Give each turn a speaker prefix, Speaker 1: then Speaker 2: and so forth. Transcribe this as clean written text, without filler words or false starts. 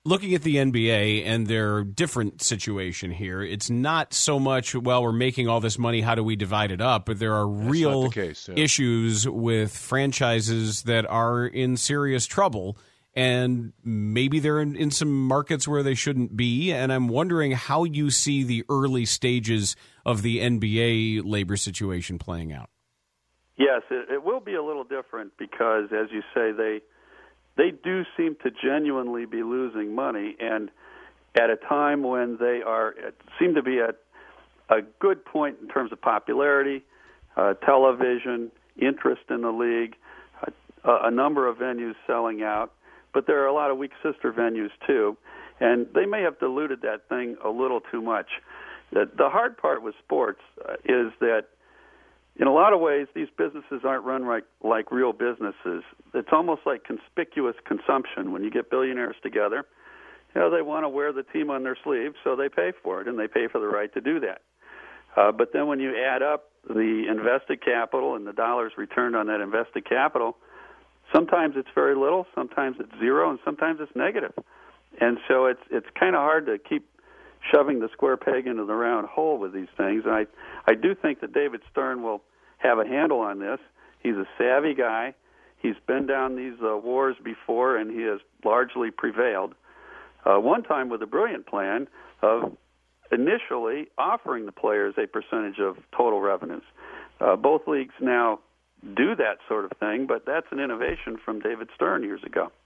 Speaker 1: Looking at the NBA and their different situation here, it's not so much, well, we're making all this money, how do we divide it up? But there are real issues with franchises that are in serious trouble, and maybe they're in some markets where they shouldn't be. And I'm wondering how you see the early stages of the NBA labor situation playing out.
Speaker 2: Yes, it will be a little different because, as you say, they do seem to genuinely be losing money, and at a time when they seem to be at a good point in terms of popularity, television, interest in the league, a number of venues selling out, but there are a lot of weak sister venues too, and they may have diluted that thing a little too much. The hard part with sports is that in a lot of ways, these businesses aren't run like real businesses. It's almost like conspicuous consumption. When you get billionaires together, they want to wear the team on their sleeve, so they pay for it, and they pay for the right to do that. But then when you add up the invested capital and the dollars returned on that invested capital, sometimes it's very little, sometimes it's zero, and sometimes it's negative. And so it's kind of hard to keep shoving the square peg into the round hole with these things. And I do think that David Stern will have a handle on this. He's a savvy guy. He's been down these wars before, and he has largely prevailed. One time with a brilliant plan of initially offering the players a percentage of total revenues. Both leagues now do that sort of thing, but that's an innovation from David Stern years ago.